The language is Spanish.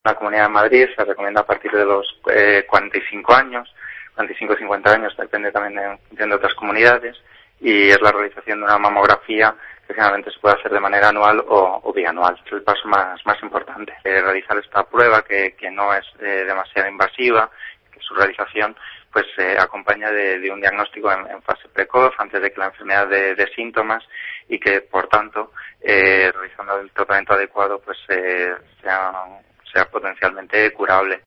la Comunidad de Madrid se recomienda a partir de los 45 años, 45-50 años, depende también en función de otras comunidades, y es la realización de una mamografía que generalmente se puede hacer de manera anual o bianual. Es el paso más importante. Realizar esta prueba que no es demasiado invasiva, que su realización pues acompaña de un diagnóstico en fase precoz, antes de que la enfermedad de síntomas, y que por tanto realizando el tratamiento adecuado pues sea potencialmente curable.